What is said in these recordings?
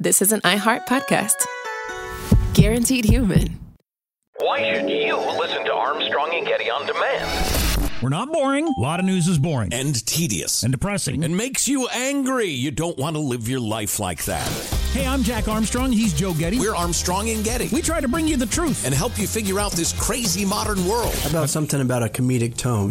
this is an iHeart podcast. Guaranteed human. Why should you listen to Armstrong and Getty on demand? We're not boring. A lot of news is boring. And tedious. And depressing. And makes you angry. You don't want to live your life like that. Hey, I'm Jack Armstrong. He's Joe Getty. We're Armstrong and Getty. We try to bring you the truth. And help you figure out this crazy modern world. How about something about a comedic tone?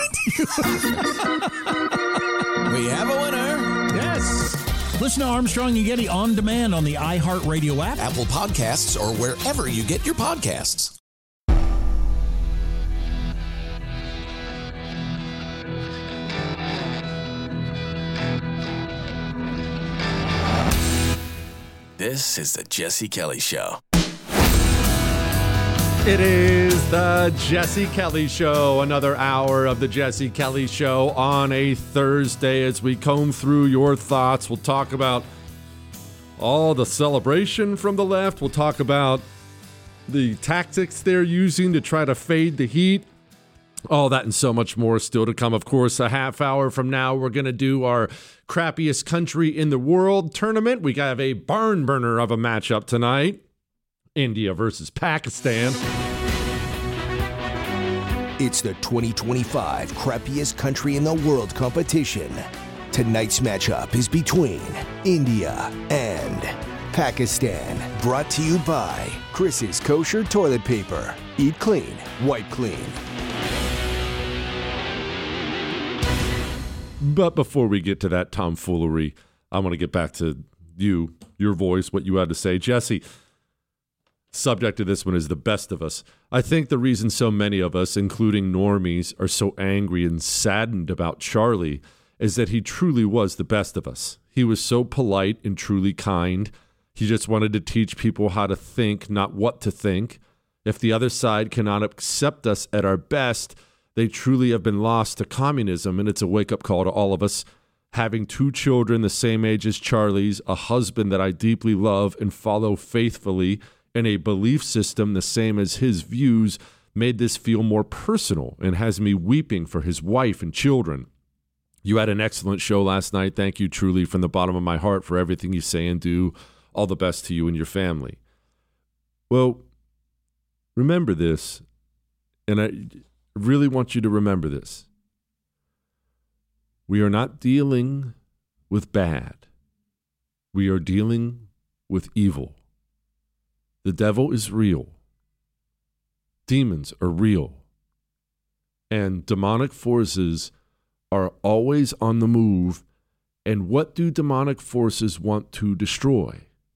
We have a winner. Yes. Listen to Armstrong and Getty on demand on the iHeartRadio app, Apple Podcasts, or wherever you get your podcasts. This is the Jesse Kelly Show. It is the Jesse Kelly Show, another hour of the Jesse Kelly Show on a Thursday as we comb through your thoughts. We'll talk about all the celebration from the left. We'll talk about the tactics they're using to try to fade the heat. All that and so much more still to come. Of course, a half hour from now, we're going to do our crappiest country in the world tournament. We have a barn burner of a matchup tonight. India versus Pakistan. It's the 2025 crappiest country in the world competition. Tonight's matchup is between India and Pakistan. Brought to you by Chris's Kosher Toilet Paper. Eat clean, wipe clean. But before we get to that tomfoolery, I want to get back to you, your voice, what you had to say. Jesse, subject to this one is the best of us. I think the reason so many of us, including normies, are so angry and saddened about Charlie is that he truly was the best of us. He was so polite and truly kind. He just wanted to teach people how to think, not what to think. If the other side cannot accept us at our best, they truly have been lost to communism, and it's a wake-up call to all of us. Having two children the same age as Charlie's, a husband that I deeply love and follow faithfully, and a belief system the same as his views made this feel more personal and has me weeping for his wife and children. You had an excellent show last night. Thank you truly from the bottom of my heart for everything you say and do. All the best to you and your family. Well, remember this, and I really want you to remember this. We are not dealing with bad. We are dealing with evil. The devil is real. Demons are real. And demonic forces are always on the move. And what do demonic forces want to destroy?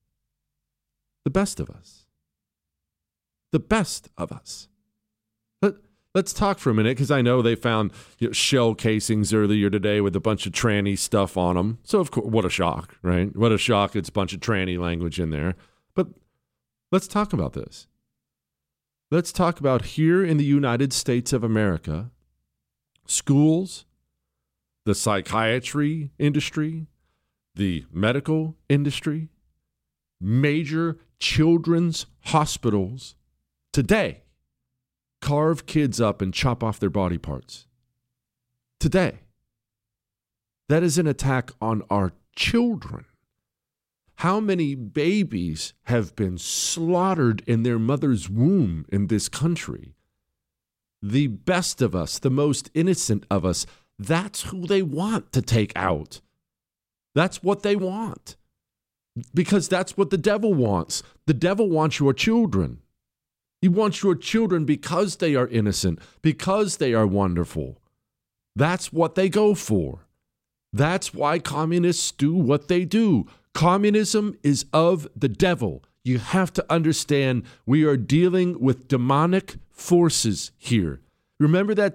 The best of us. The best of us. Let's talk for a minute, because I know they found shell casings earlier today with a bunch of tranny stuff on them. So, of course, what a shock, right? What a shock. It's a bunch of tranny language in there. But let's talk about this. Let's talk about here in the United States of America, schools, the psychiatry industry, the medical industry, major children's hospitals today carve kids up and chop off their body parts. Today. That is an attack on our children. How many babies have been slaughtered in their mother's womb in this country? The best of us, the most innocent of us, that's who they want to take out. That's what they want. Because that's what the devil wants. The devil wants your children. He wants your children because they are innocent, because they are wonderful. That's what they go for. That's why communists do what they do. Communism is of the devil. You have to understand we are dealing with demonic forces here. Remember that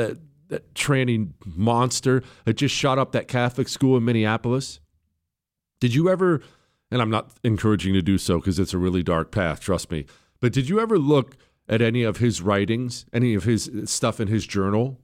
tranny monster that just shot up that Catholic school in Minneapolis? Did you ever, and I'm not encouraging you to do so because it's a really dark path, trust me, but did you ever look at any of his writings, any of his stuff in his journal?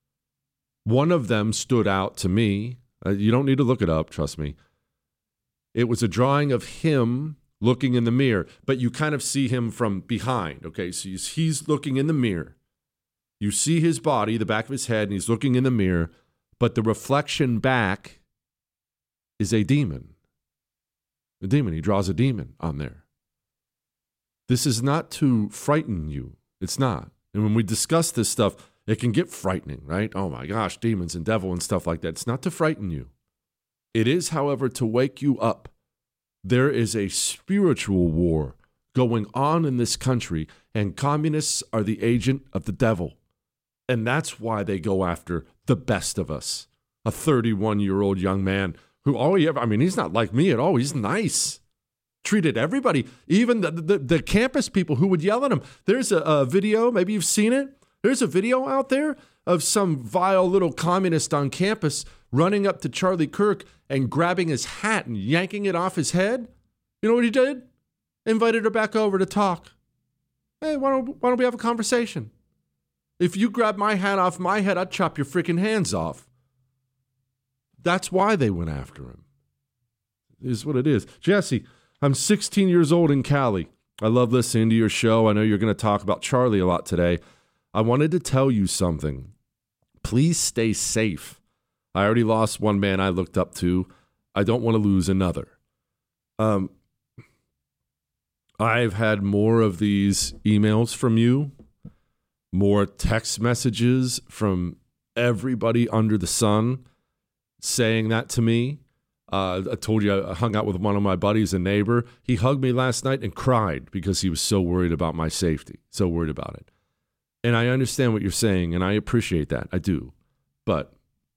One of them stood out to me. You don't need to look it up, trust me. It was a drawing of him looking in the mirror, but you kind of see him from behind, okay? So he's looking in the mirror. You see his body, the back of his head, and he's looking in the mirror, but the reflection back is a demon. A demon. He draws a demon on there. This is not to frighten you. It's not. And when we discuss this stuff, it can get frightening, right? Oh my gosh, demons and devil and stuff like that. It's not to frighten you. It is, however, to wake you up. There is a spiritual war going on in this country, and communists are the agent of the devil. And that's why they go after the best of us. A 31-year-old young man who, he's not like me at all. He's nice. Treated everybody, even the campus people who would yell at him. There's a video, maybe you've seen it. There's a video out there of some vile little communist on campus running up to Charlie Kirk and grabbing his hat and yanking it off his head. You know what he did? Invited her back over to talk. Hey, why don't we have a conversation? If you grab my hat off my head, I'd chop your freaking hands off. That's why they went after him. It is what it is. Jesse, I'm 16 years old in Cali. I love listening to your show. I know you're going to talk about Charlie a lot today. I wanted to tell you something. Please stay safe. I already lost one man I looked up to. I don't want to lose another. I've had more of these emails from you, more text messages from everybody under the sun saying that to me. I told you I hung out with one of my buddies, a neighbor. He hugged me last night and cried because he was so worried about my safety, so worried about it. And I understand what you're saying, and I appreciate that. I do. But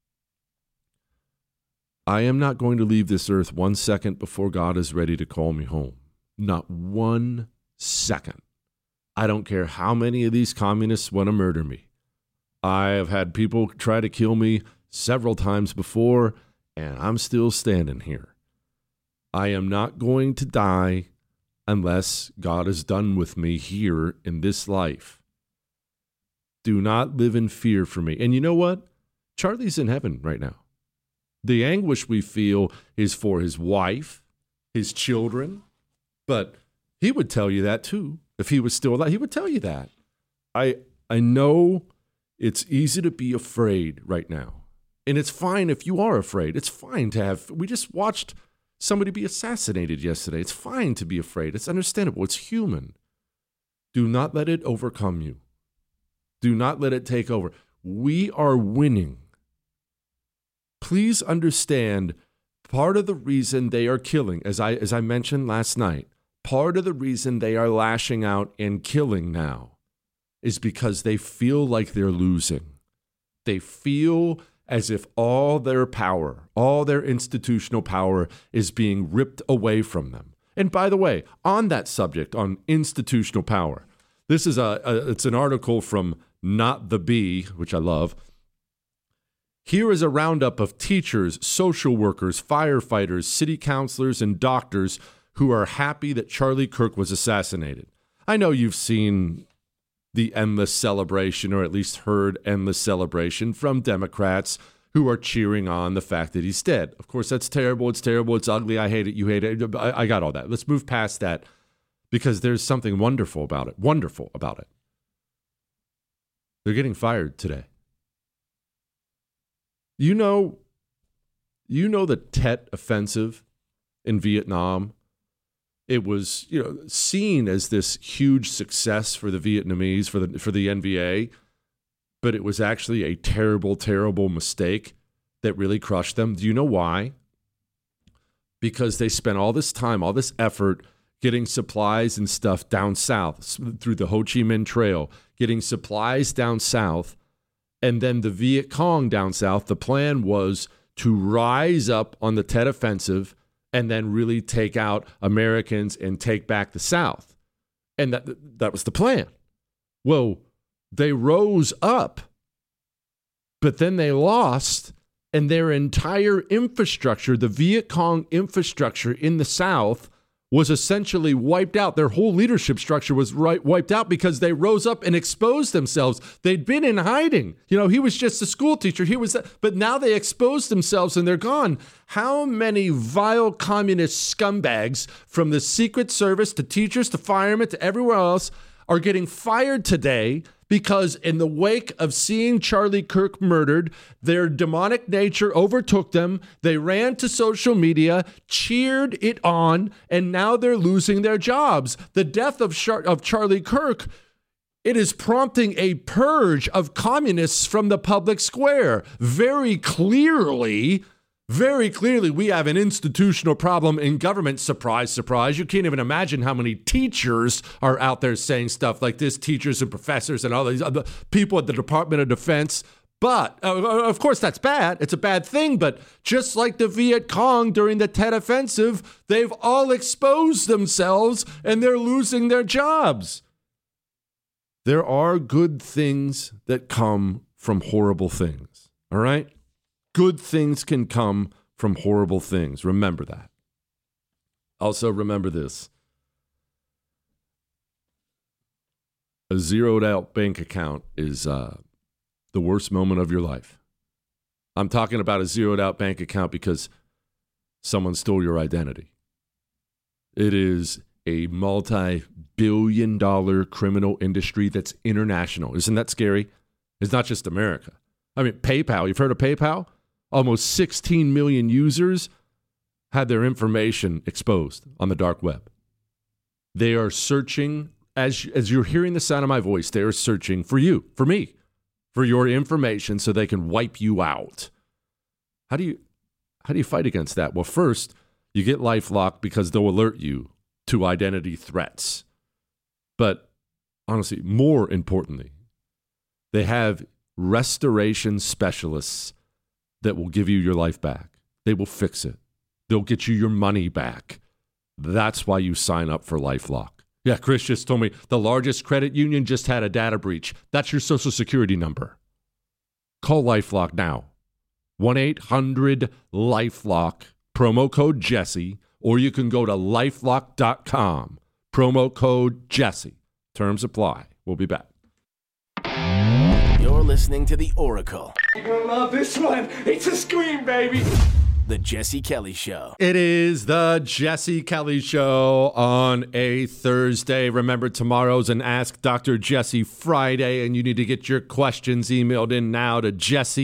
I am not going to leave this earth 1 second before God is ready to call me home. Not 1 second. I don't care how many of these communists want to murder me. I have had people try to kill me several times before, and I'm still standing here. I am not going to die unless God is done with me here in this life. Do not live in fear for me. And you know what? Charlie's in heaven right now. The anguish we feel is for his wife, his children, but he would tell you that too. If he was still alive, he would tell you that. I know it's easy to be afraid right now. And it's fine if you are afraid. It's fine to have, we just watched somebody be assassinated yesterday. It's fine to be afraid. It's understandable. It's human. Do not let it overcome you. Do not let it take over. We are winning. Please understand, part of the reason they are killing, as I mentioned last night, part of the reason they are lashing out and killing now is because they feel like they're losing. They feel as if all their power, all their institutional power is being ripped away from them. And by the way, on that subject, on institutional power, this is it's an article from Not the Bee, which I love. Here is a roundup of teachers, social workers, firefighters, city councilors, and doctors who are happy that Charlie Kirk was assassinated. I know you've seen the endless celebration, or at least heard endless celebration from Democrats who are cheering on the fact that he's dead. Of course, that's terrible. It's terrible. It's ugly. I hate it. You hate it. I got all that. Let's move past that because there's something wonderful about it. Wonderful about it. They're getting fired today. You know the Tet Offensive in Vietnam? It was, seen as this huge success for the Vietnamese, for the NVA, but it was actually a terrible, terrible mistake that really crushed them. Do you know why? Because they spent all this time, all this effort getting supplies and stuff down south through the Ho Chi Minh Trail, getting supplies down south, and then the Viet Cong down south. The plan was to rise up on the Tet Offensive and then really take out Americans and take back the South. And that was the plan. Well, they rose up, but then they lost, and their entire infrastructure, the Viet Cong infrastructure in the South, was essentially wiped out. Their whole leadership structure was wiped out because they rose up and exposed themselves. They'd been in hiding. He was just a school teacher. But now they exposed themselves and they're gone. How many vile communist scumbags, from the Secret Service to teachers to firemen to everywhere else, are getting fired today because in the wake of seeing Charlie Kirk murdered, their demonic nature overtook them. They ran to social media, cheered it on, and now they're losing their jobs. The death of Charlie Kirk, it is prompting a purge of communists from the public square. Very clearly, we have an institutional problem in government. Surprise, surprise. You can't even imagine how many teachers are out there saying stuff like this, teachers and professors and all these other people at the Department of Defense. But, of course, that's bad. It's a bad thing. But just like the Viet Cong during the Tet Offensive, they've all exposed themselves and they're losing their jobs. There are good things that come from horrible things, all right? Good things can come from horrible things. Remember that. Also, remember this. A zeroed out bank account is the worst moment of your life. I'm talking about a zeroed out bank account because someone stole your identity. It is a multi-billion-dollar criminal industry that's international. Isn't that scary? It's not just America. I mean, PayPal, you've heard of PayPal? Almost 16 million users had their information exposed on the dark web. They are searching, as you're hearing the sound of my voice, they are searching for you, for me, for your information so they can wipe you out. How do you fight against that? Well, first, you get LifeLock because they'll alert you to identity threats. But honestly, more importantly, they have restoration specialists that will give you your life back. They will fix it. They'll get you your money back. That's why you sign up for LifeLock. Yeah, Chris just told me the largest credit union just had a data breach. That's your Social Security number. Call LifeLock now. 1-800-LifeLock, promo code Jesse, or you can go to lifelock.com, promo code Jesse. Terms apply. We'll be back. You're listening to The Oracle. You're gonna love this one. It's a scream, baby. The Jesse Kelly Show. It is the Jesse Kelly Show on a Thursday. Remember, tomorrow's an Ask Dr. Jesse Friday, and you need to get your questions emailed in now to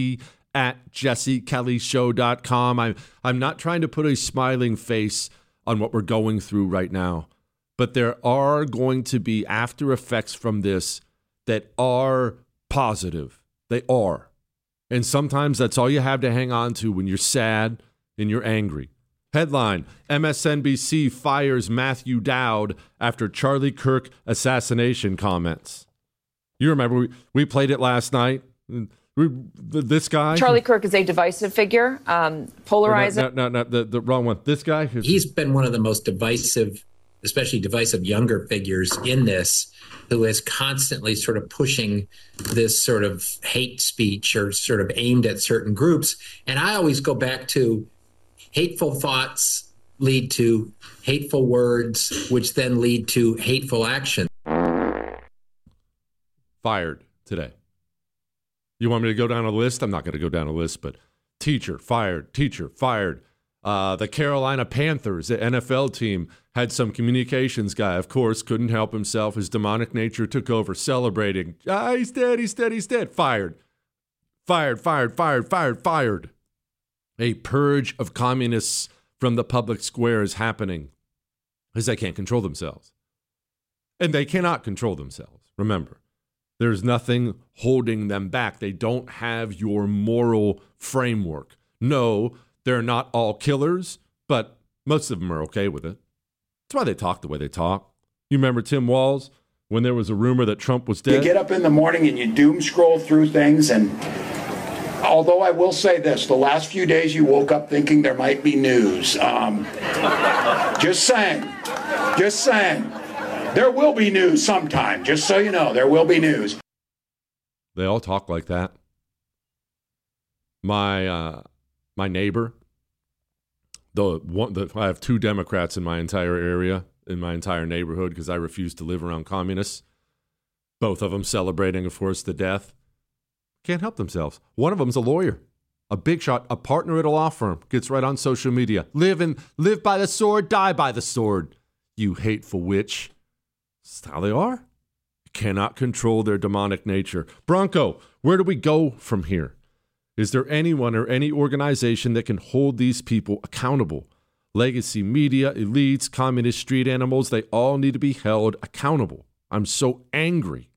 jesse@jessekellyshow.com. I'm not trying to put a smiling face on what we're going through right now, but there are going to be after effects from this that are positive. They are. And sometimes that's all you have to hang on to when you're sad and you're angry. Headline, MSNBC fires Matthew Dowd after Charlie Kirk assassination comments. You remember, we played it last night. This guy? Charlie Kirk is a divisive figure, polarizing. No, the wrong one. This guy? He's been one of the most divisive, especially divisive younger figures in this, who is constantly sort of pushing this sort of hate speech or sort of aimed at certain groups. And I always go back to hateful thoughts lead to hateful words, which then lead to hateful action. Fired today. You want me to go down a list? I'm not going to go down a list, but teacher fired. The Carolina Panthers, the NFL team, had some communications guy, of course, couldn't help himself. His demonic nature took over, celebrating. He's dead. Fired. A purge of communists from the public square is happening because they can't control themselves. And they cannot control themselves. Remember, there's nothing holding them back. They don't have your moral framework. No, they're not all killers, but most of them are okay with it. That's why they talk the way they talk. You remember Tim Walz when there was a rumor that Trump was dead? You get up in the morning and you doom scroll through things, and although I will say this, the last few days you woke up thinking there might be news. Just saying. There will be news sometime, just so you know, there will be news. They all talk like that. My neighbor, I have two Democrats in my entire area, in my entire neighborhood, because I refuse to live around communists. Both of them celebrating, of course, the death. Can't help themselves. One of them's a lawyer, a big shot, a partner at a law firm, gets right on social media. Live by the sword, die by the sword. You hateful witch. That's how they are. You cannot control their demonic nature. Bronco, where do we go from here? Is there anyone or any organization that can hold these people accountable? Legacy media, elites, communist street animals, they all need to be held accountable. I'm so angry.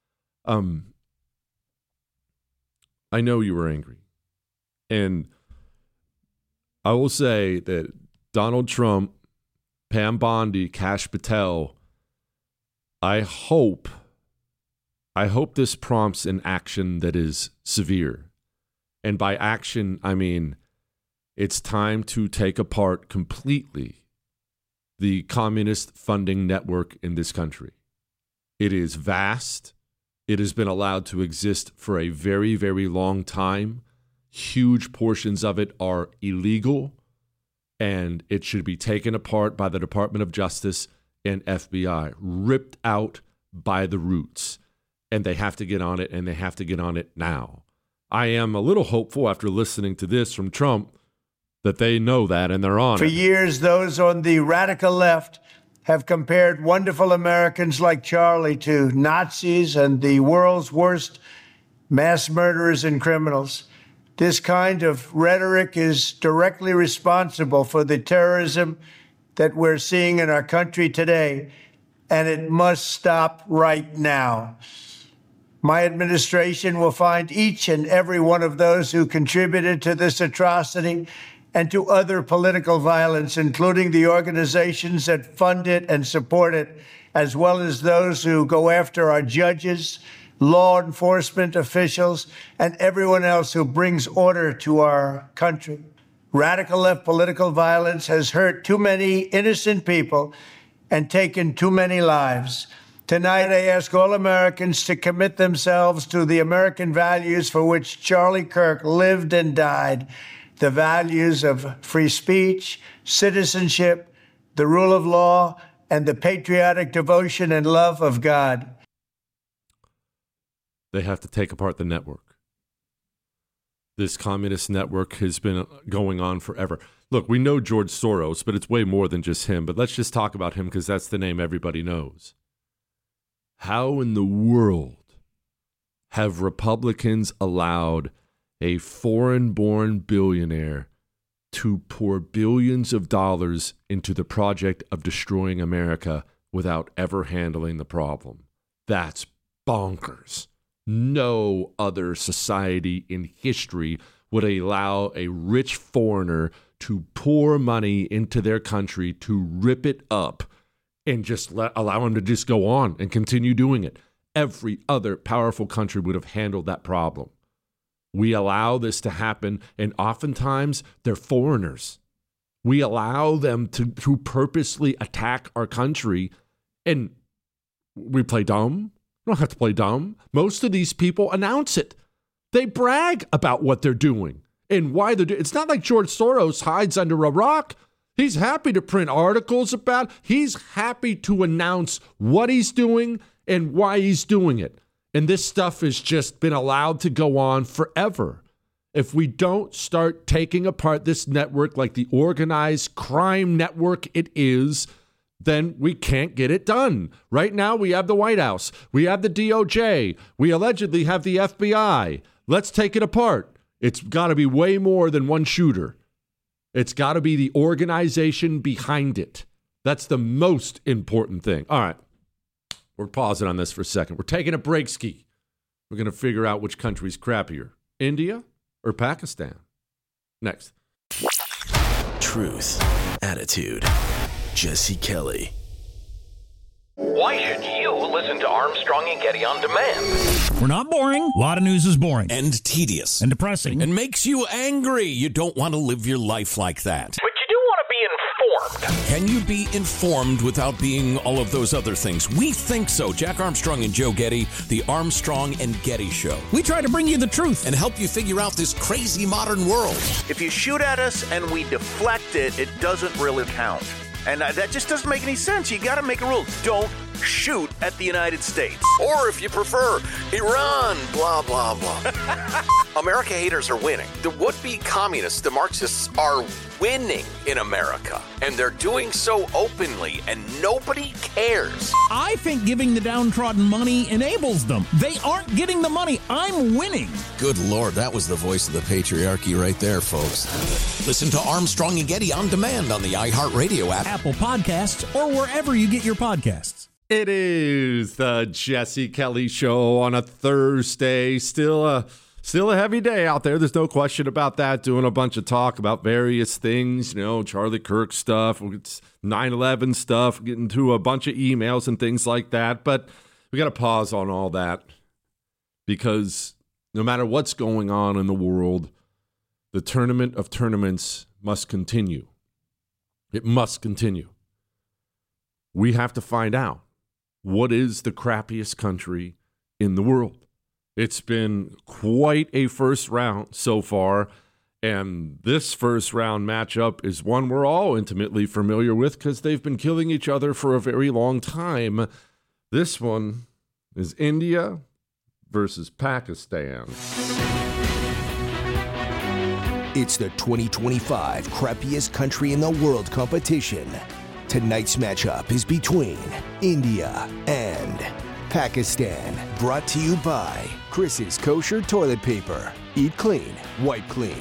I know you were angry. And I will say that Donald Trump, Pam Bondi, Kash Patel, I hope this prompts an action that is severe. And by action, I mean it's time to take apart completely the communist funding network in this country. It is vast. It has been allowed to exist for a very, very long time. Huge portions of it are illegal, and it should be taken apart by the Department of Justice and FBI, ripped out by the roots. And they have to get on it, and they have to get on it now. I am a little hopeful after listening to this from Trump that they know that and they're on it. For years, those on the radical left have compared wonderful Americans like Charlie to Nazis and the world's worst mass murderers and criminals. This kind of rhetoric is directly responsible for the terrorism that we're seeing in our country today, and it must stop right now. My administration will find each and every one of those who contributed to this atrocity and to other political violence, including the organizations that fund it and support it, as well as those who go after our judges, law enforcement officials, and everyone else who brings order to our country. Radical left political violence has hurt too many innocent people and taken too many lives. Tonight, I ask all Americans to commit themselves to the American values for which Charlie Kirk lived and died, the values of free speech, citizenship, the rule of law, and the patriotic devotion and love of God. They have to take apart the network. This communist network has been going on forever. Look, we know George Soros, but it's way more than just him. But let's just talk about him because that's the name everybody knows. How in the world have Republicans allowed a foreign-born billionaire to pour billions of dollars into the project of destroying America without ever handling the problem? That's bonkers. No other society in history would allow a rich foreigner to pour money into their country to rip it up and just allow him to just go on and continue doing it. Every other powerful country would have handled that problem. We allow this to happen, and oftentimes they're foreigners. We allow them to purposely attack our country, and we play dumb. We don't have to play dumb. Most of these people announce it. They brag about what they're doing and why they're doing it. It's not like George Soros hides under a rock. He's happy to print articles about it. He's happy to announce what he's doing and why he's doing it. And this stuff has just been allowed to go on forever. If we don't start taking apart this network like the organized crime network it is, then we can't get it done. Right now, we have the White House. We have the DOJ. We allegedly have the FBI. Let's take it apart. It's got to be way more than one shooter. It's got to be the organization behind it. That's the most important thing. All right. We're pausing on this for a second. We're taking a break ski. We're going to figure out which country's crappier, India or Pakistan. Next. Truth, attitude, Jesse Kelly. Why should you listen to Armstrong and Getty on demand? We're not boring. A lot of news is boring. And tedious. And depressing. And makes you angry. You don't want to live your life like that. But you do want to be informed. Can you be informed without being all of those other things? We think so. Jack Armstrong and Joe Getty, the Armstrong and Getty Show. We try to bring you the truth and help you figure out this crazy modern world. If you shoot at us and we deflect it, it doesn't really count. And that just doesn't make any sense. You got to make a rule. Don't shoot at the United States. Or if you prefer, Iran, blah, blah, blah. America haters are winning. The would-be communists, the Marxists, are winning in America. And they're doing so openly, and nobody cares. I think giving the downtrodden money enables them. They aren't getting the money. I'm winning. Good Lord, that was the voice of the patriarchy right there, folks. Listen to Armstrong and Getty on demand on the iHeartRadio app, Apple Podcasts, or wherever you get your podcasts. It is the Jesse Kelly Show on a Thursday. Still a heavy day out there. There's no question about that. Doing a bunch of talk about various things, Charlie Kirk stuff, 9/11 stuff, getting to a bunch of emails and things like that. But we got to pause on all that because no matter what's going on in the world, the tournament of tournaments must continue. It must continue. We have to find out what is the crappiest country in the world. It's been quite a first round so far, and this first round matchup is one we're all intimately familiar with because they've been killing each other for a very long time. This one is India versus Pakistan. It's the 2025 crappiest country in the world competition. Tonight's matchup is between India and Pakistan. Brought to you by Chris's Kosher Toilet Paper. Eat clean, wipe clean.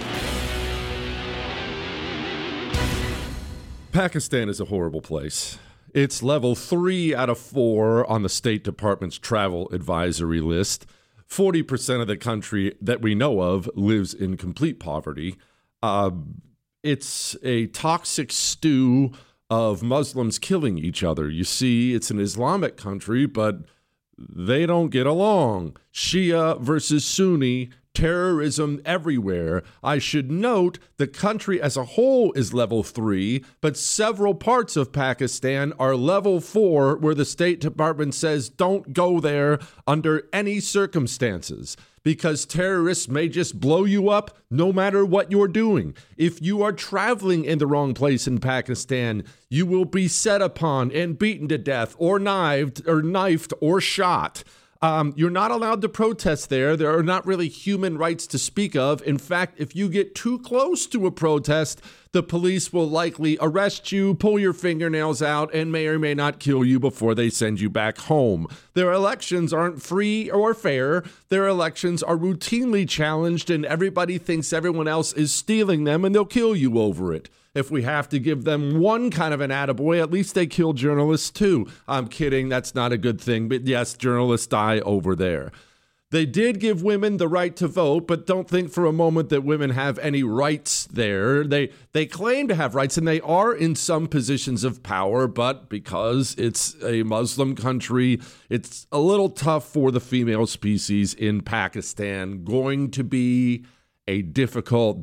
Pakistan is a horrible place. It's level 3 out of 4 on the State Department's travel advisory list. 40% of the country that we know of lives in complete poverty. It's a toxic stew of Muslims killing each other. You see, it's an Islamic country, but they don't get along. Shia versus Sunni, terrorism everywhere. I should note the country as a whole is level 3, but several parts of Pakistan are level 4, where the State Department says don't go there under any circumstances, because terrorists may just blow you up no matter what you're doing. If you are traveling in the wrong place in Pakistan, you will be set upon and beaten to death or knifed or shot. You're not allowed to protest there. There are not really human rights to speak of. In fact, if you get too close to a protest, the police will likely arrest you, pull your fingernails out, and may or may not kill you before they send you back home. Their elections aren't free or fair. Their elections are routinely challenged, and everybody thinks everyone else is stealing them, and they'll kill you over it. If we have to give them one kind of an attaboy, at least they kill journalists too. I'm kidding, that's not a good thing, but yes, journalists die over there. They did give women the right to vote, but don't think for a moment that women have any rights there. They claim to have rights, and they are in some positions of power, but because it's a Muslim country, it's a little tough for the female species in Pakistan. Going to be a difficult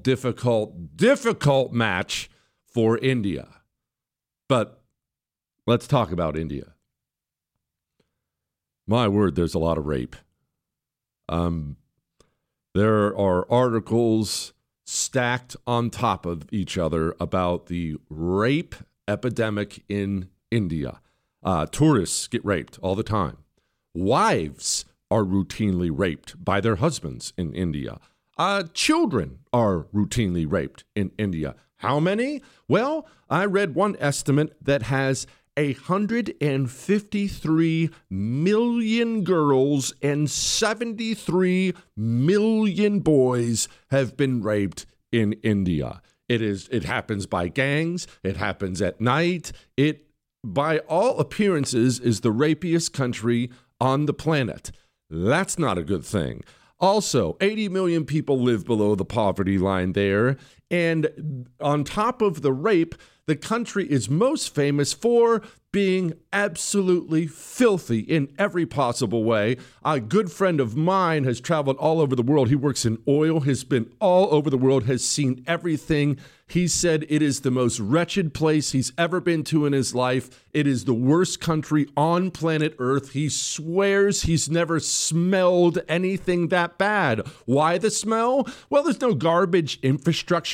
match for India. But let's talk about India. My word, there's a lot of rape. There are articles stacked on top of each other about the rape epidemic in India. Tourists get raped all the time. Wives are routinely raped by their husbands in India. Children are routinely raped in India. How many? Well, I read one estimate that has 153 million girls and 73 million boys have been raped in India. It happens by gangs. It happens at night. It, by all appearances, is the rapiest country on the planet. That's not a good thing. Also, 80 million people live below the poverty line there. And on top of the rape, the country is most famous for being absolutely filthy in every possible way. A good friend of mine has traveled all over the world. He works in oil, has been all over the world, has seen everything. He said it is the most wretched place he's ever been to in his life. It is the worst country on planet Earth. He swears he's never smelled anything that bad. Why the smell? Well, there's no garbage infrastructure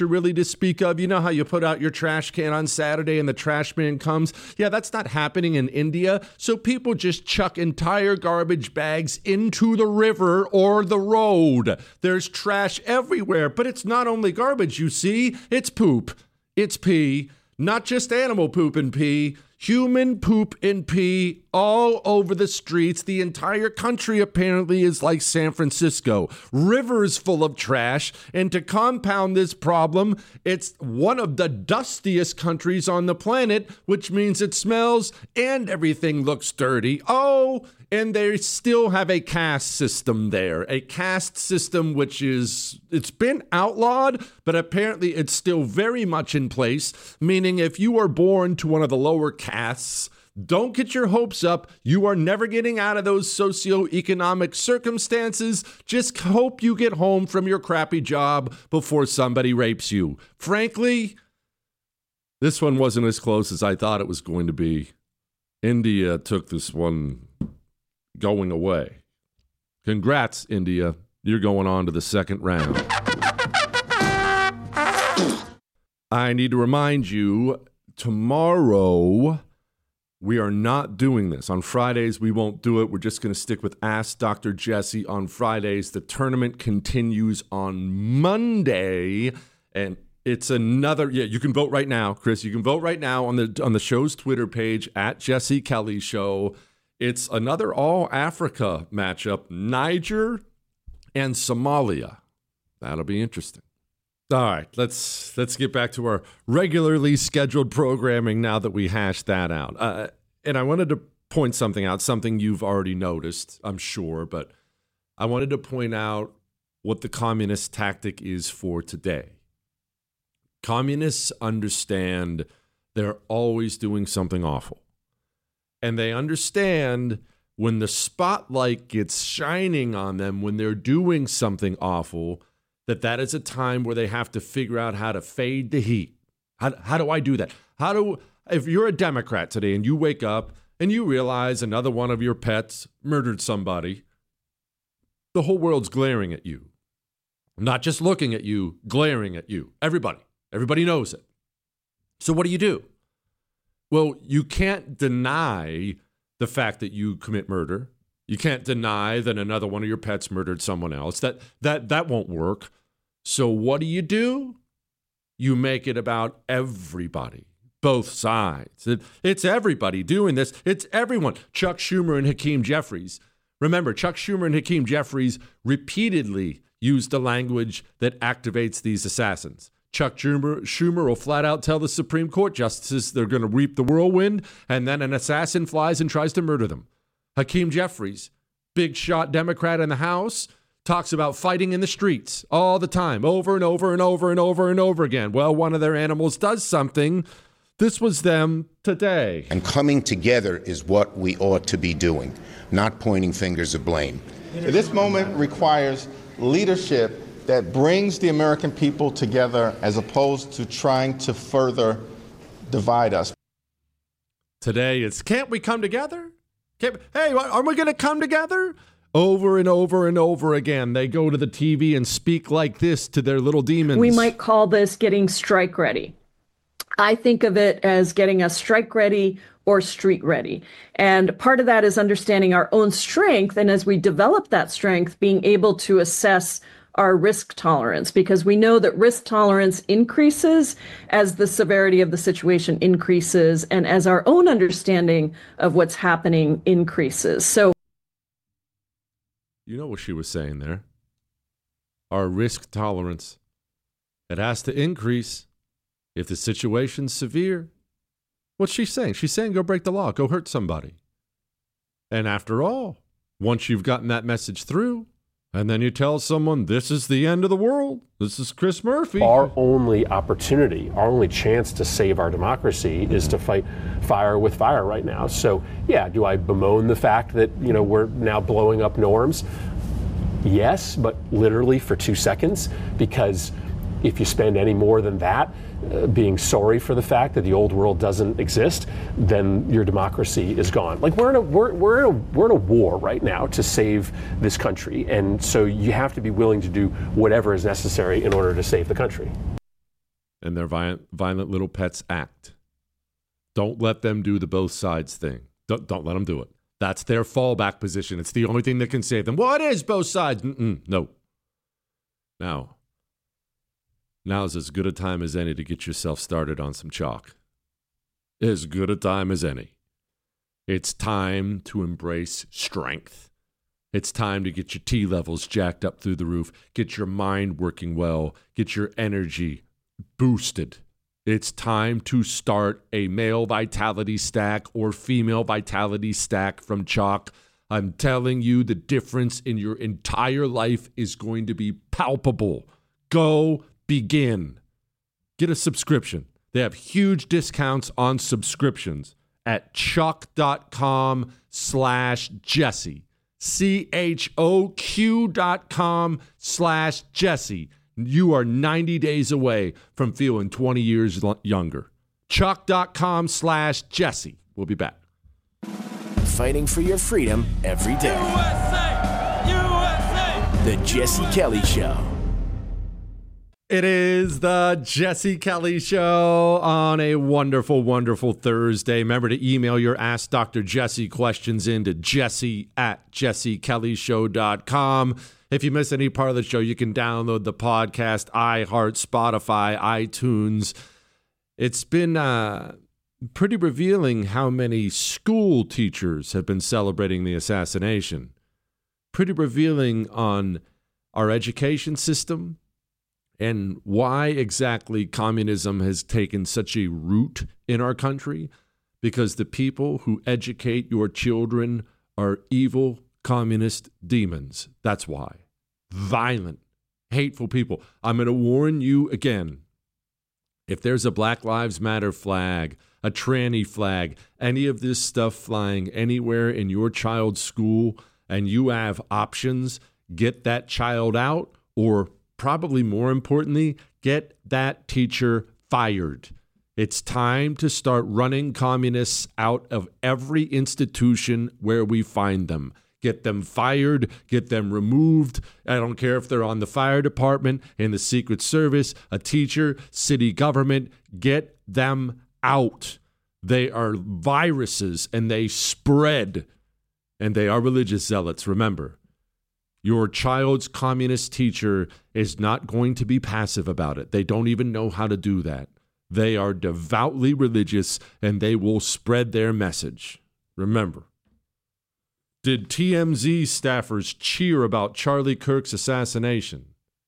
culture really to speak of. You know how you put out your trash can on Saturday and the trash man comes? Yeah, that's not happening in India. So people just chuck entire garbage bags into the river or the road. There's trash everywhere, but it's not only garbage, you see. It's poop. It's pee. Not just animal poop and pee. Human poop and pee all over the streets. The entire country apparently is like San Francisco. Rivers full of trash. And to compound this problem, it's one of the dustiest countries on the planet, which means it smells and everything looks dirty. Oh, and they still have a caste system there. A caste system which it's been outlawed, but apparently it's still very much in place, meaning if you are born to one of the lower castes, don't get your hopes up. You are never getting out of those socioeconomic circumstances. Just hope you get home from your crappy job before somebody rapes you. Frankly, this one wasn't as close as I thought it was going to be. India took this one going away. Congrats, India. You're going on to the second round. I need to remind you, tomorrow we are not doing this. On Fridays, we won't do it. We're just going to stick with Ask Dr. Jesse on Fridays. The tournament continues on Monday, and it's another. Yeah, you can vote right now, Chris. You can vote right now on the show's Twitter page at Jesse Kelly Show. It's another all-Africa matchup, Niger and Somalia. That'll be interesting. All right, let's get back to our regularly scheduled programming now that we hashed that out. And I wanted to point something out, something you've already noticed, I'm sure, but I wanted to point out what the communist tactic is for today. Communists understand they're always doing something awful. And they understand when the spotlight gets shining on them, when they're doing something awful, that is a time where they have to figure out how to fade the heat. How do I do that? If you're a Democrat today and you wake up and you realize another one of your pets murdered somebody, the whole world's glaring at you. Not just looking at you, glaring at you. Everybody knows it. So what do? Well, you can't deny the fact that you commit murder. You can't deny that another one of your pets murdered someone else. That won't work. So what do? You make it about everybody, both sides. It's everybody doing this. It's everyone. Chuck Schumer and Hakeem Jeffries. Remember, Chuck Schumer and Hakeem Jeffries repeatedly use the language that activates these assassins. Chuck Schumer will flat out tell the Supreme Court justices they're going to reap the whirlwind, and then an assassin flies and tries to murder them. Hakeem Jeffries, big shot Democrat in the House, talks about fighting in the streets all the time, over and over and over and over and over again. Well, one of their animals does something. This was them today. And coming together is what we ought to be doing, not pointing fingers of blame. This moment requires leadership that brings the American people together as opposed to trying to further divide us. Today it's, can't we come together? Hey, aren't we going to come together? Over and over and over again, they go to the TV and speak like this to their little demons. We might call this getting strike ready. I think of it as getting us strike ready or street ready. And part of that is understanding our own strength. And as we develop that strength, being able to assess our risk tolerance, because we know that risk tolerance increases as the severity of the situation increases and as our own understanding of what's happening increases. So, you know what she was saying there? Our risk tolerance. It has to increase if the situation's severe. What's she saying? She's saying go break the law, go hurt somebody. And after all, once you've gotten that message through, and then you tell someone this is the end of the world, this is Chris Murphy. Our only opportunity, our only chance to save our democracy is to fight fire with fire right now. So, yeah, do I bemoan the fact that, we're now blowing up norms? Yes, but literally for 2 seconds, because if you spend any more than that being sorry for the fact that the old world doesn't exist, then your democracy is gone. Like we're in a war right now to save this country, and so you have to be willing to do whatever is necessary in order to save the country. and their violent little pets act. Don't let them do the both sides thing. Don't let them do it. That's their fallback position. It's the only thing that can save them. Well, it is both sides. No. Now's as good a time as any to get yourself started on some chalk. As good a time as any. It's time to embrace strength. It's time to get your T levels jacked up through the roof, get your mind working well, get your energy boosted. It's time to start a male vitality stack or female vitality stack from chalk. I'm telling you, the difference in your entire life is going to be palpable. Go begin. Get a subscription. They have huge discounts on subscriptions at choq.com/Jesse. CHOQ.com/Jesse. You are 90 days away from feeling 20 years younger. Choq.com/Jesse. We'll be back. Fighting for your freedom every day. USA! USA! The Jesse Kelly Show. It is the Jesse Kelly Show on a wonderful, wonderful Thursday. Remember to email your Ask Dr. Jesse questions into jesse@jessekellyshow.com. If you miss any part of the show, you can download the podcast, iHeart, Spotify, iTunes. It's been pretty revealing how many school teachers have been celebrating the assassination. Pretty revealing on our education system and why exactly communism has taken such a root in our country. Because the people who educate your children are evil communist demons. That's why. Violent, hateful people. I'm going to warn you again. If there's a Black Lives Matter flag, a tranny flag, any of this stuff flying anywhere in your child's school, and you have options, get that child out, or probably more importantly, get that teacher fired. It's time to start running communists out of every institution where we find them. Get them fired, get them removed. I don't care if they're on the fire department, in the Secret Service, a teacher, city government. Get them out. They are viruses and they spread. And they are religious zealots, remember. Your child's communist teacher is not going to be passive about it. They don't even know how to do that. They are devoutly religious and they will spread their message. Remember. Did TMZ staffers cheer about Charlie Kirk's assassination?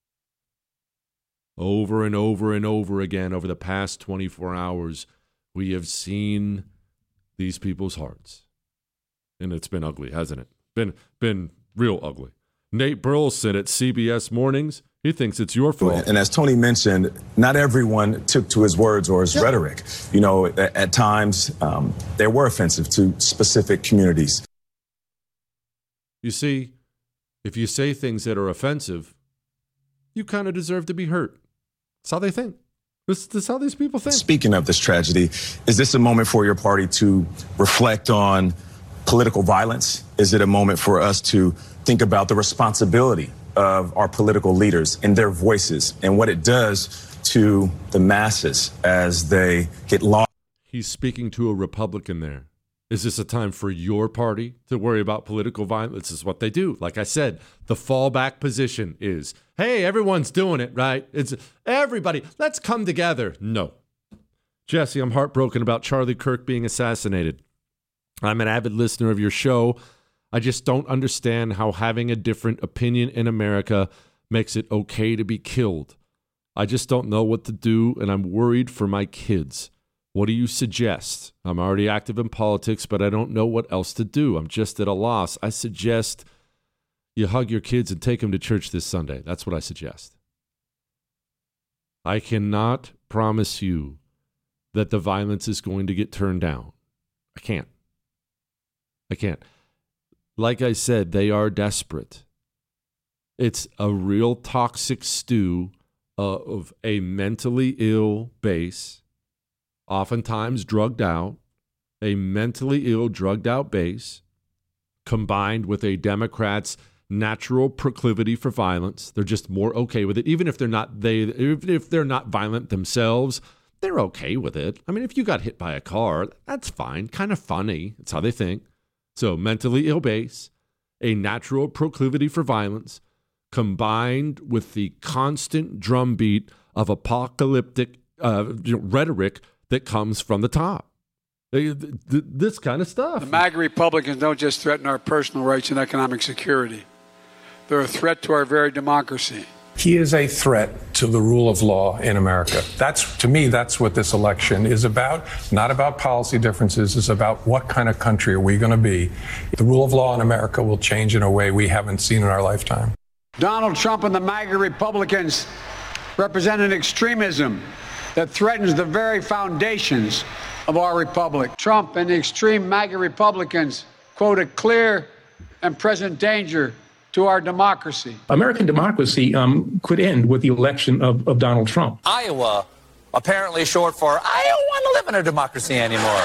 Over and over and over again over the past 24 hours, we have seen these people's hearts. And it's been ugly, hasn't it? Been real ugly. Nate Burleson at CBS Mornings, he thinks it's your fault. And as Tony mentioned, not everyone took to his words or his rhetoric. You know, at times, they were offensive to specific communities. You see, if you say things that are offensive, you kind of deserve to be hurt. That's how they think. This is how these people think. Speaking of this tragedy, is this a moment for your party to reflect on political violence? Is it a moment for us to think about the responsibility of our political leaders and their voices and what it does to the masses as they get lost? He's speaking to a Republican there. Is this a time for your party to worry about political violence? This is what they do. Like I said, the fallback position is, hey, everyone's doing it, right? It's everybody, let's come together. No. Jesse, I'm heartbroken about Charlie Kirk being assassinated. I'm an avid listener of your show. I just don't understand how having a different opinion in America makes it okay to be killed. I just don't know what to do, and I'm worried for my kids. What do you suggest? I'm already active in politics, but I don't know what else to do. I'm just at a loss. I suggest you hug your kids and take them to church this Sunday. That's what I suggest. I cannot promise you that the violence is going to get turned down. I can't. Like I said, they are desperate. It's a real toxic stew of a mentally ill base, oftentimes drugged out, a mentally ill, drugged out base, combined with a Democrats natural proclivity for violence. They're just more okay with it, even if they're not violent themselves. They're okay with it. I mean, if you got hit by a car, that's fine, kind of funny. It's how they think. So mentally ill base, a natural proclivity for violence, combined with the constant drumbeat of apocalyptic rhetoric that comes from the top. This kind of stuff. The MAGA Republicans don't just threaten our personal rights and economic security. They're a threat to our very democracy. He is a threat to the rule of law in America. To me, that's what this election is about. Not about policy differences. It's about what kind of country are we going to be. The rule of law in America will change in a way we haven't seen in our lifetime. Donald Trump and the MAGA Republicans represent an extremism that threatens the very foundations of our republic. Trump and the extreme MAGA Republicans quote a clear and present danger to our democracy. American democracy could end with the election of Donald Trump. Iowa, apparently short for, I don't want to live in a democracy anymore.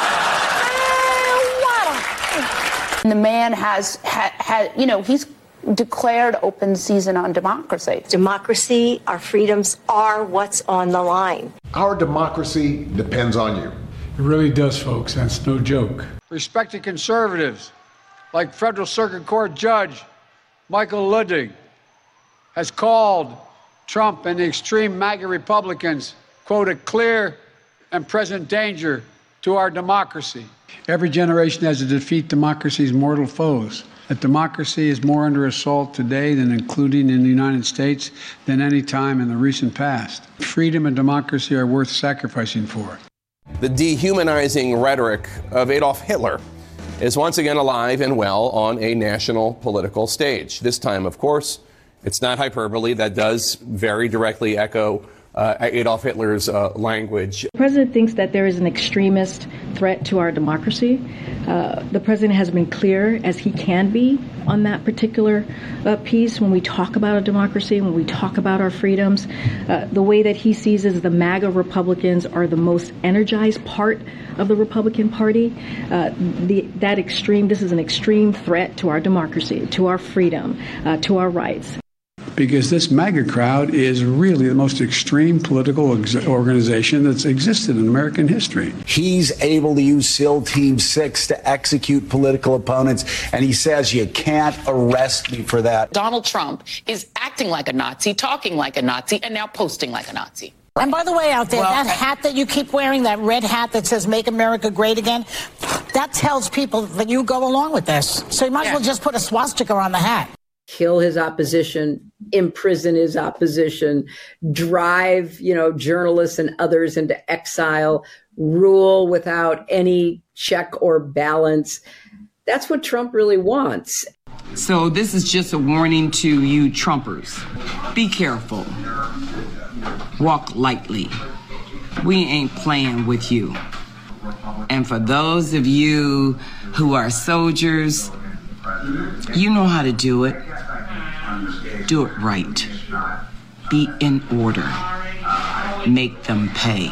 The man has he's declared open season on democracy. Democracy, our freedoms are what's on the line. Our democracy depends on you. It really does, folks. That's no joke. Respected conservatives, like Federal Circuit Court Judge Michael Luttig, has called Trump and the extreme MAGA Republicans, quote, a clear and present danger to our democracy. Every generation has to defeat democracy's mortal foes. That democracy is more under assault today than including in the United States than any time in the recent past. Freedom and democracy are worth sacrificing for. The dehumanizing rhetoric of Adolf Hitler is once again alive and well on a national political stage. This time, of course, it's not hyperbole. That does very directly echo Adolf Hitler's language. The president thinks that there is an extremist threat to our democracy. The president has been clear as he can be on that particular piece when we talk about a democracy, when we talk about our freedoms. The way that he sees is the MAGA Republicans are the most energized part of the Republican Party. This is an extreme threat to our democracy, to our freedom, to our rights. Because this MAGA crowd is really the most extreme political organization that's existed in American history. He's able to use SEAL Team 6 to execute political opponents, and he says you can't arrest me for that. Donald Trump is acting like a Nazi, talking like a Nazi, and now posting like a Nazi. And by the way, out there, that hat that you keep wearing, that red hat that says Make America Great Again, that tells people that you go along with this. So you might as well just put a swastika on the hat. Kill his opposition, imprison his opposition, drive, journalists and others into exile, rule without any check or balance. That's what Trump really wants. So this is just a warning to you Trumpers. Be careful. Walk lightly. We ain't playing with you. And for those of you who are soldiers, you know how to do it. Do it right. Be in order. Make them pay.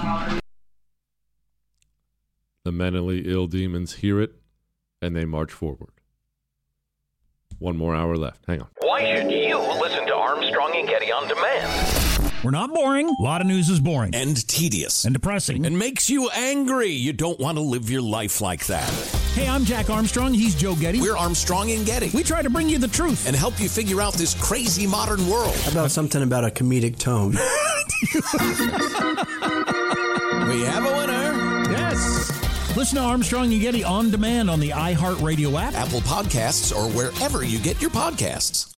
The mentally ill demons hear it, and they march forward. One more hour left. Hang on. Why should you listen to Armstrong and Getty on demand? We're not boring. A lot of news is boring. And tedious. And depressing. And makes you angry. You don't want to live your life like that. Hey, I'm Jack Armstrong. He's Joe Getty. We're Armstrong and Getty. We try to bring you the truth. And help you figure out this crazy modern world. How about something about a comedic tone? We have a winner. Yes. Listen to Armstrong and Getty on demand on the iHeartRadio app, Apple Podcasts, or wherever you get your podcasts.